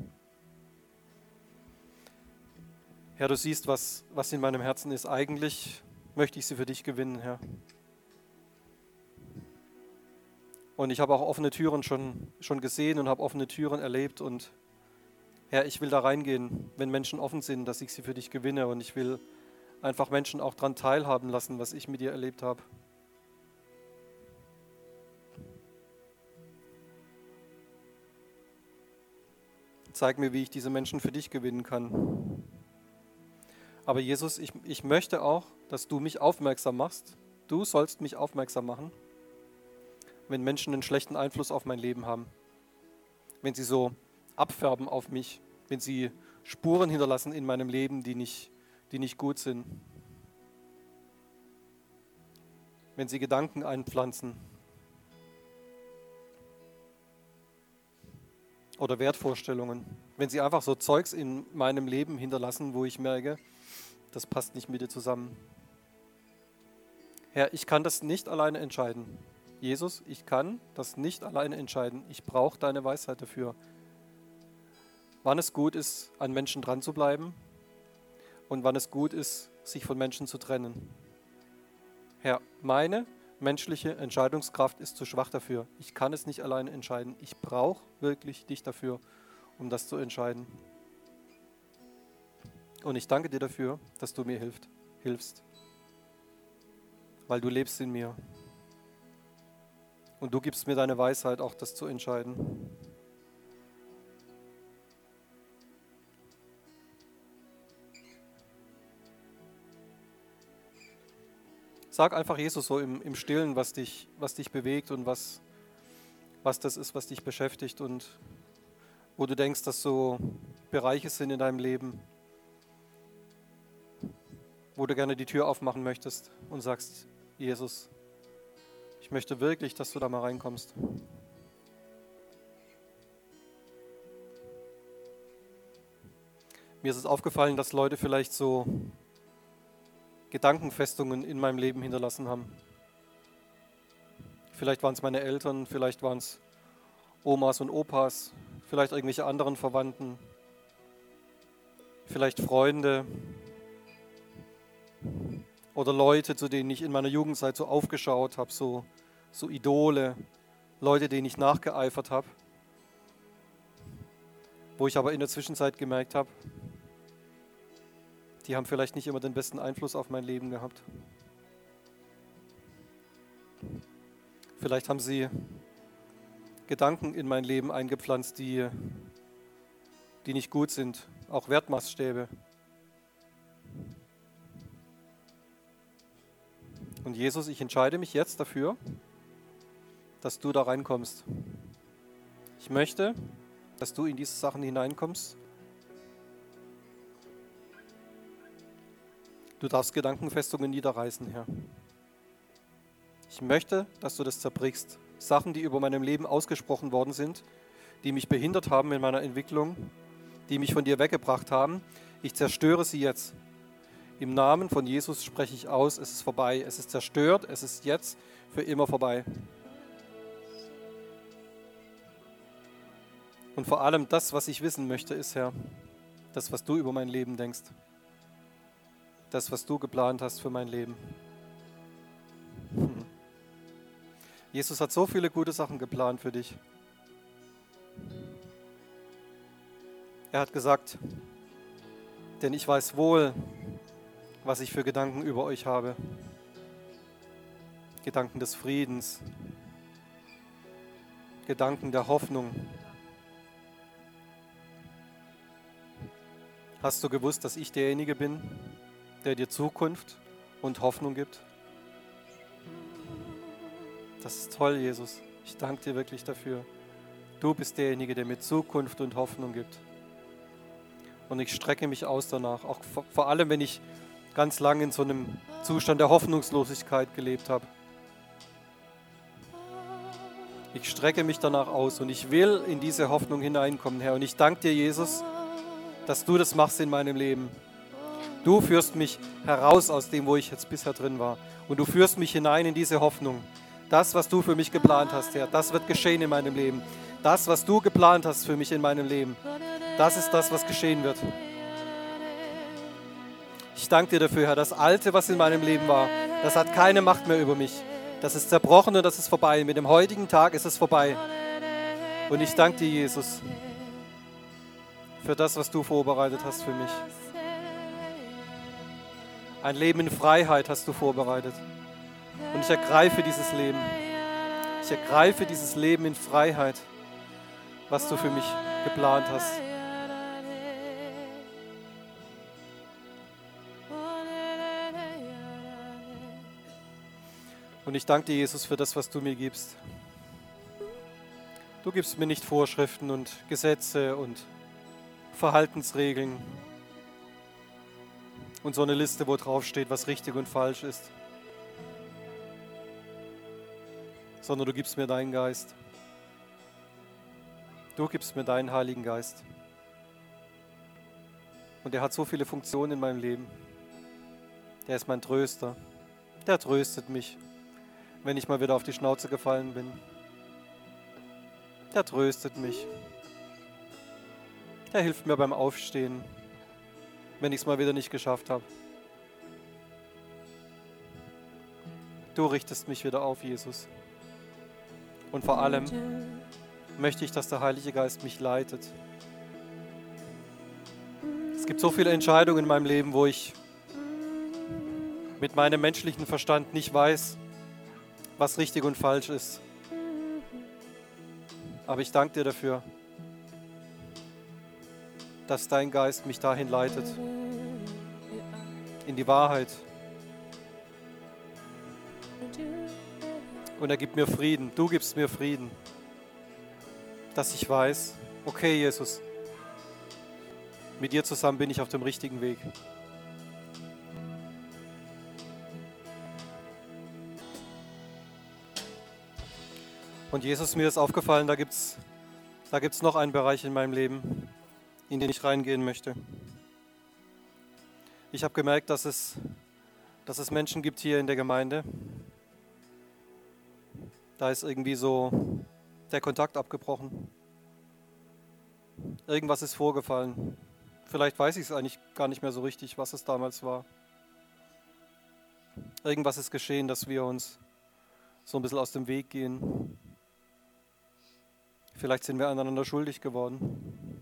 Herr, du siehst, was, was in meinem Herzen ist. Eigentlich möchte ich sie für dich gewinnen, Herr. Und ich habe auch offene Türen schon, schon gesehen und habe offene Türen erlebt. Und Herr, ich will da reingehen, wenn Menschen offen sind, dass ich sie für dich gewinne. Und ich will einfach Menschen auch daran teilhaben lassen, was ich mit dir erlebt habe. Zeig mir, wie ich diese Menschen für dich gewinnen kann. Aber Jesus, ich, ich möchte auch, dass du mich aufmerksam machst. Du sollst mich aufmerksam machen, wenn Menschen einen schlechten Einfluss auf mein Leben haben. Wenn sie so abfärben auf mich, wenn sie Spuren hinterlassen in meinem Leben, die nicht, die nicht gut sind. Wenn sie Gedanken einpflanzen. Oder Wertvorstellungen. Wenn sie einfach so Zeugs in meinem Leben hinterlassen, wo ich merke, das passt nicht mit dir zusammen. Herr, ich kann das nicht alleine entscheiden. Jesus, ich kann das nicht alleine entscheiden. Ich brauche deine Weisheit dafür. Wann es gut ist, an Menschen dran zu bleiben und wann es gut ist, sich von Menschen zu trennen. Herr, meine menschliche Entscheidungskraft ist zu schwach dafür. Ich kann es nicht alleine entscheiden. Ich brauche wirklich dich dafür, um das zu entscheiden. Und ich danke dir dafür, dass du mir hilft, hilfst, weil du lebst in mir. Und du gibst mir deine Weisheit, auch das zu entscheiden. Sag einfach Jesus so im, im Stillen, was dich, was dich bewegt und was, was das ist, was dich beschäftigt und wo du denkst, dass so Bereiche sind in deinem Leben, wo du gerne die Tür aufmachen möchtest und sagst, Jesus, ich möchte wirklich, dass du da mal reinkommst. Mir ist es aufgefallen, dass Leute vielleicht so Gedankenfestungen in meinem Leben hinterlassen haben. Vielleicht waren es meine Eltern, vielleicht waren es Omas und Opas, vielleicht irgendwelche anderen Verwandten, vielleicht Freunde oder Leute, zu denen ich in meiner Jugendzeit so aufgeschaut habe, so, so Idole, Leute, denen ich nachgeeifert habe, wo ich aber in der Zwischenzeit gemerkt habe, die haben vielleicht nicht immer den besten Einfluss auf mein Leben gehabt. Vielleicht haben sie Gedanken in mein Leben eingepflanzt, die, die nicht gut sind, auch Wertmaßstäbe. Und Jesus, ich entscheide mich jetzt dafür, dass du da reinkommst. Ich möchte, dass du in diese Sachen hineinkommst. Du darfst Gedankenfestungen niederreißen, Herr. Ich möchte, dass du das zerbrichst. Sachen, die über meinem Leben ausgesprochen worden sind, die mich behindert haben in meiner Entwicklung, die mich von dir weggebracht haben. Ich zerstöre sie jetzt. Im Namen von Jesus spreche ich aus, es ist vorbei. Es ist zerstört, es ist jetzt für immer vorbei. Und vor allem das, was ich wissen möchte, ist, Herr, das, was du über mein Leben denkst. Das, was du geplant hast für mein Leben. Hm. Jesus hat so viele gute Sachen geplant für dich. Er hat gesagt, denn ich weiß wohl, was ich für Gedanken über euch habe. Gedanken des Friedens, Gedanken der Hoffnung. Hast du gewusst, dass ich derjenige bin, der dir Zukunft und Hoffnung gibt? Das ist toll, Jesus. Ich danke dir wirklich dafür. Du bist derjenige, der mir Zukunft und Hoffnung gibt. Und ich strecke mich aus danach, auch vor, vor allem, wenn ich ganz lange in so einem Zustand der Hoffnungslosigkeit gelebt habe. Ich strecke mich danach aus und ich will in diese Hoffnung hineinkommen, Herr. Und ich danke dir, Jesus, dass du das machst in meinem Leben. Du führst mich heraus aus dem, wo ich jetzt bisher drin war. Und du führst mich hinein in diese Hoffnung. Das, was du für mich geplant hast, Herr, das wird geschehen in meinem Leben. Das, was du geplant hast für mich in meinem Leben, das ist das, was geschehen wird. Ich danke dir dafür, Herr, das Alte, was in meinem Leben war, das hat keine Macht mehr über mich. Das ist zerbrochen und das ist vorbei. Mit dem heutigen Tag ist es vorbei. Und ich danke dir, Jesus, für das, was du vorbereitet hast für mich. Ein Leben in Freiheit hast du vorbereitet. Und ich ergreife dieses Leben. Ich ergreife dieses Leben in Freiheit, was du für mich geplant hast. Und ich danke dir, Jesus, für das, was du mir gibst. Du gibst mir nicht Vorschriften und Gesetze und Verhaltensregeln und so eine Liste, wo drauf steht, was richtig und falsch ist, sondern du gibst mir deinen Geist. Du gibst mir deinen Heiligen Geist. Und er hat so viele Funktionen in meinem Leben. Er ist mein Tröster. Der tröstet mich, wenn ich mal wieder auf die Schnauze gefallen bin. Der tröstet mich. Der hilft mir beim Aufstehen, wenn ich es mal wieder nicht geschafft habe. Du richtest mich wieder auf, Jesus. Und vor allem möchte ich, dass der Heilige Geist mich leitet. Es gibt so viele Entscheidungen in meinem Leben, wo ich mit meinem menschlichen Verstand nicht weiß, was richtig und falsch ist. Aber ich danke dir dafür, dass dein Geist mich dahin leitet, in die Wahrheit. Und er gibt mir Frieden, du gibst mir Frieden, dass ich weiß, okay Jesus, mit dir zusammen bin ich auf dem richtigen Weg. Und Jesus, mir ist aufgefallen, da gibt es da gibt's noch einen Bereich in meinem Leben, in den ich reingehen möchte. Ich habe gemerkt, dass es, dass es Menschen gibt hier in der Gemeinde, da ist irgendwie so der Kontakt abgebrochen. Irgendwas ist vorgefallen. Vielleicht weiß ich es eigentlich gar nicht mehr so richtig, was es damals war. Irgendwas ist geschehen, dass wir uns so ein bisschen aus dem Weg gehen. Vielleicht sind wir aneinander schuldig geworden.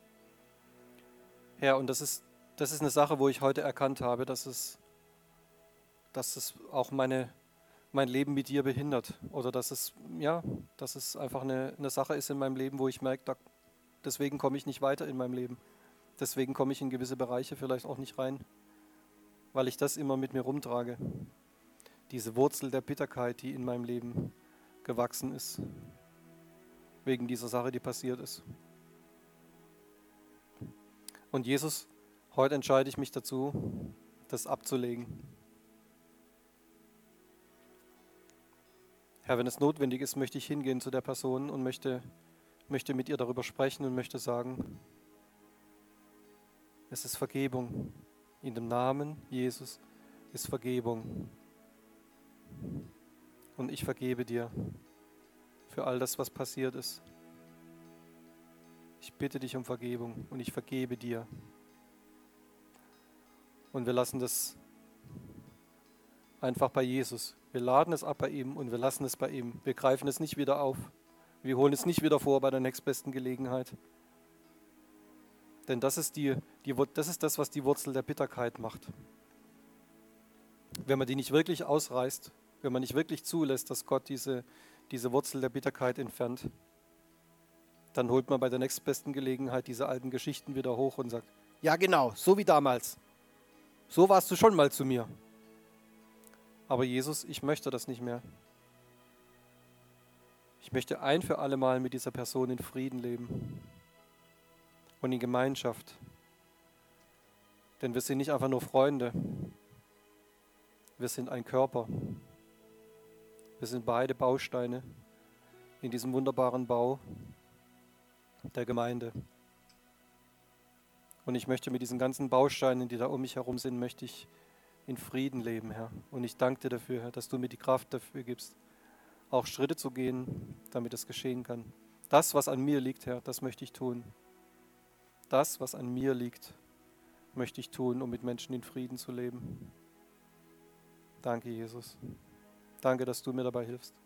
Ja, und das ist, das ist eine Sache, wo ich heute erkannt habe, dass es, dass es auch meine, mein Leben mit dir behindert. Oder dass es, ja, dass es einfach eine, eine Sache ist in meinem Leben, wo ich merke, da, deswegen komme ich nicht weiter in meinem Leben. Deswegen komme ich in gewisse Bereiche vielleicht auch nicht rein, weil ich das immer mit mir rumtrage. Diese Wurzel der Bitterkeit, die in meinem Leben gewachsen ist. Wegen dieser Sache, die passiert ist. Und Jesus, heute entscheide ich mich dazu, das abzulegen. Herr, wenn es notwendig ist, möchte ich hingehen zu der Person und möchte, möchte mit ihr darüber sprechen und möchte sagen, es ist Vergebung. In dem Namen Jesus ist Vergebung. Und ich vergebe dir für all das, was passiert ist. Ich bitte dich um Vergebung und ich vergebe dir. Und wir lassen das einfach bei Jesus. Wir laden es ab bei ihm und wir lassen es bei ihm. Wir greifen es nicht wieder auf. Wir holen es nicht wieder vor bei der nächstbesten Gelegenheit. Denn das ist, die, die, das ist das, was die Wurzel der Bitterkeit macht. Wenn man die nicht wirklich ausreißt, wenn man nicht wirklich zulässt, dass Gott diese, diese Wurzel der Bitterkeit entfernt, dann holt man bei der nächstbesten Gelegenheit diese alten Geschichten wieder hoch und sagt, ja genau, so wie damals. So warst du schon mal zu mir. Aber Jesus, ich möchte das nicht mehr. Ich möchte ein für alle Mal mit dieser Person in Frieden leben und in Gemeinschaft. Denn wir sind nicht einfach nur Freunde. Wir sind ein Körper. Wir sind beide Bausteine in diesem wunderbaren Bau der Gemeinde. Und ich möchte mit diesen ganzen Bausteinen, die da um mich herum sind, möchte ich in Frieden leben, Herr. Und ich danke dir dafür, Herr, dass du mir die Kraft dafür gibst, auch Schritte zu gehen, damit es geschehen kann. Das, was an mir liegt, Herr, das möchte ich tun. Das, was an mir liegt, möchte ich tun, um mit Menschen in Frieden zu leben. Danke, Jesus. Danke, dass du mir dabei hilfst.